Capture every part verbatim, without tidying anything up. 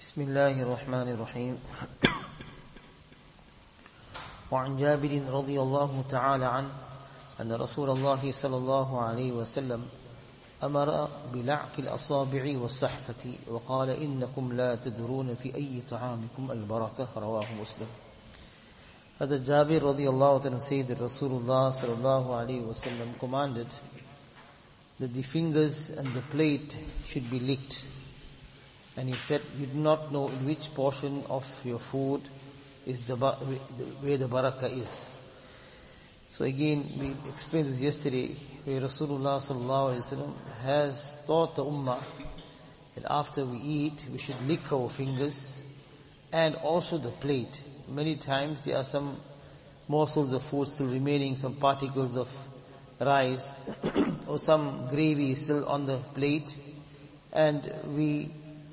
بسم الله الرحمن الرحيم. وعن جابر رضي الله تعالى عنه أن رسول الله صلى الله عليه وسلم أمر بلعق الأصابع والسحفة وقال إنكم لا تدرون في أي طعامكم البركة. رواه مسلم. Hazrat Jabir radiallahu ta'ala says that Rasulullah sallallahu alayhi wa sallam commanded that the fingers and the plate should be licked. And he said, you do not know in which portion of your food is the where the barakah is. So again, we explained this yesterday, where Rasulullah sallallahu alayhi wa sallam has taught the ummah that after we eat, we should lick our fingers and also the plate. Many times there are some morsels of food still remaining, some particles of rice or some gravy still on the plate, and we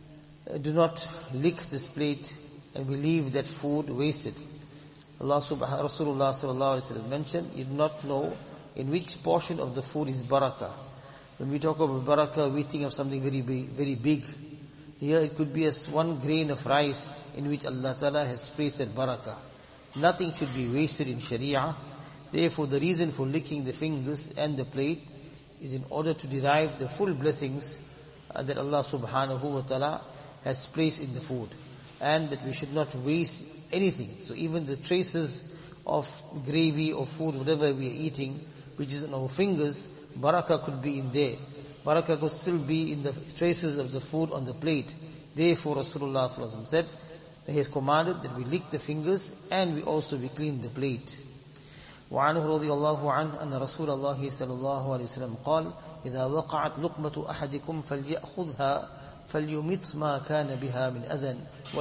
do not lick this plate and we leave that food wasted. Allah subhanahu Rasulullah sallallahu alaihi wasallam mentioned, you do not know in which portion of the food is barakah. When we talk about barakah, we think of something very big, very big. Here it could be as one grain of rice in which Allah Ta'ala has placed that barakah. Nothing should be wasted in Sharia. Therefore the reason for licking the fingers and the plate is in order to derive the full blessings uh, that Allah Subhanahu wa Ta'ala has placed in the food. And that we should not waste anything. So even the traces of gravy or food, whatever we are eating, which is on our fingers, barakah could be in there. Barakah could still be in the traces of the food on the plate. Therefore Rasulullah sallallahu alaihi wasallam said, he has commanded that we lick the fingers and we also we clean the plate. وعنه رضي الله عنه أن رسول الله صلى الله عليه وسلم قال إذا وقعت لقمة أحدكم فليأخذها فليمت ما كان بها من أذى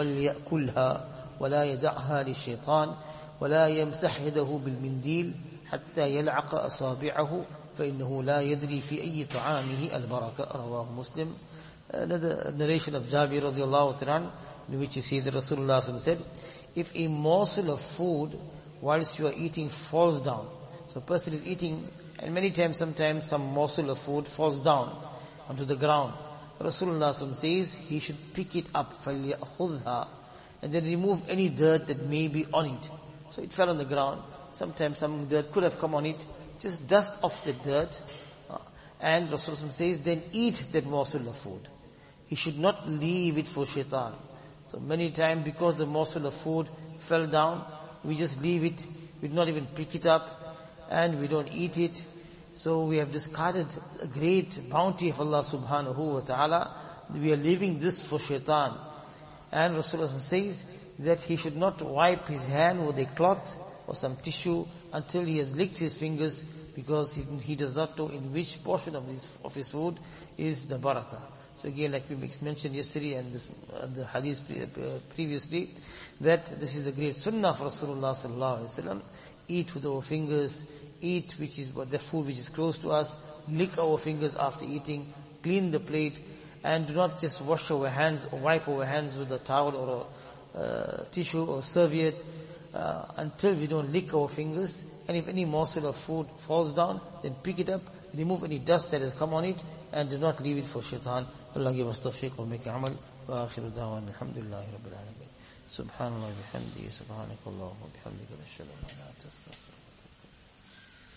وليأكلها ولا يدعها للشيطان ولا يمسح يده بالمنديل حتى يلعق أصابعه فإنه لا يدري في أي طعامه البركة. رواه Muslim. Another narration of Jabir radiallahu ta'ala, in which you see that Rasulullah said, if a morsel of food whilst you are eating falls down, so a person is eating and many times sometimes some morsel of food falls down onto the ground, Rasulullah says he should pick it up فَلْيَأْخُذْهَا and then remove any dirt that may be on it. So it fell on the ground, sometimes some dirt could have come on it, just dust off the dirt, uh, and Rasulullah says then eat that morsel of food. He should not leave it for shaitan. So many times because the morsel of food fell down, we just leave it, we do not even pick it up, and we don't eat it. So we have discarded a great bounty of Allah subhanahu wa ta'ala. We are leaving this for shaitan. And Rasulullah says that he should not wipe his hand with a cloth or some tissue until he has licked his fingers, because he, he does not know in which portion of this of his food is the barakah. So again, like we mentioned yesterday and this, uh, the hadith pre- uh, previously, that this is the great sunnah of Rasulullah sallallahu alaihi wasallam. Eat with our fingers, eat which is what the food which is close to us, lick our fingers after eating, clean the plate, and do not just wash our hands or wipe our hands with a towel or a uh, tissue or serviette uh, until we don't lick our fingers. And if any morsel of food falls down, then pick it up, remove any dust that has come on it, and do not leave it for shaitan. Allah give us tawfiq wa make amal. Wa akhiru da'wan alhamdulillahi rabbil alameen. Subhanallah bihamdihi subhanakallah wa bihamdika nashhadu an la ilaha illa anta astaghfiruka.